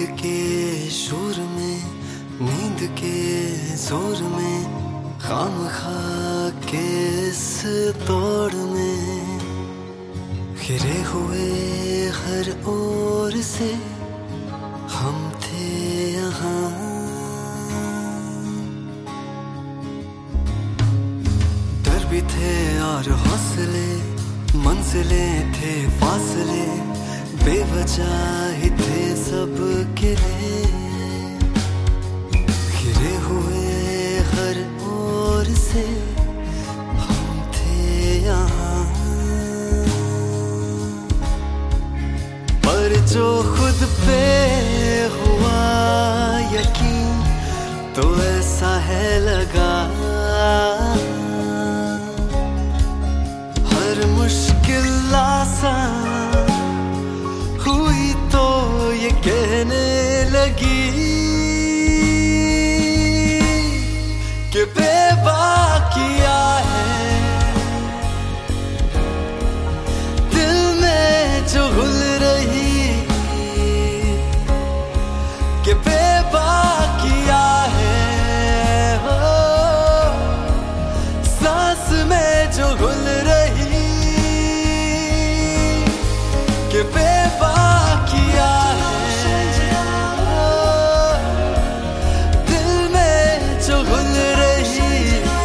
के शोर में, नींद के जोर में, खामखा के इस दौड़ में घिरे हुए हर ओर से हम थे यहाँ। डर भी थे और हौसले, मंजिलें थे फासले, बेवजह ही थे सब गिरे, घिरे हुए हर ओर से हम थे यहाँ। पर जो खुद पे हुआ यकीन तो ऐसा है लगा, हर मुश्किल आसान हुई तो ये कहने लगी कि बेबाकिया है दिल में जो घुल रही, कि बेबाकिया है हो सांस में जो घुल रही, कि बेबाकिया है दिल में जो घुल रही,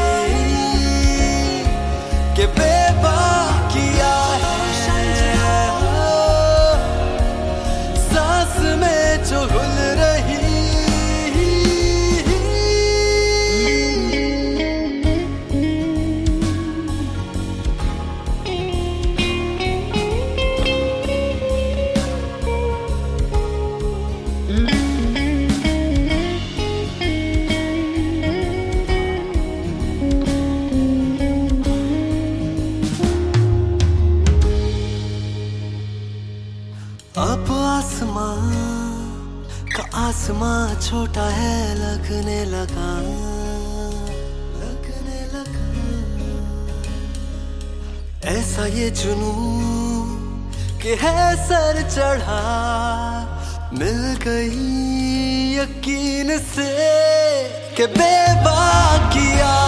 कि बेबाकिया है सांस में जो घुल रही। अब आसमां का आसमां छोटा है लगने लगा, लगने लगा। ऐसा ये जुनून कि है सर चढ़ा, मिल गई यकीन से कि बेबाकिया